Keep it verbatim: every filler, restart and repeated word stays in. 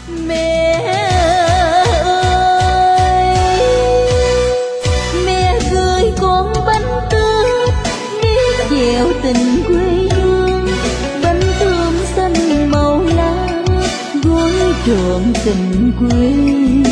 Mẹ ơi, mẹ gửi con bánh tươi biết dẻo tình quê hương, bánh thơm xanh màu lá gói trọn tình quê.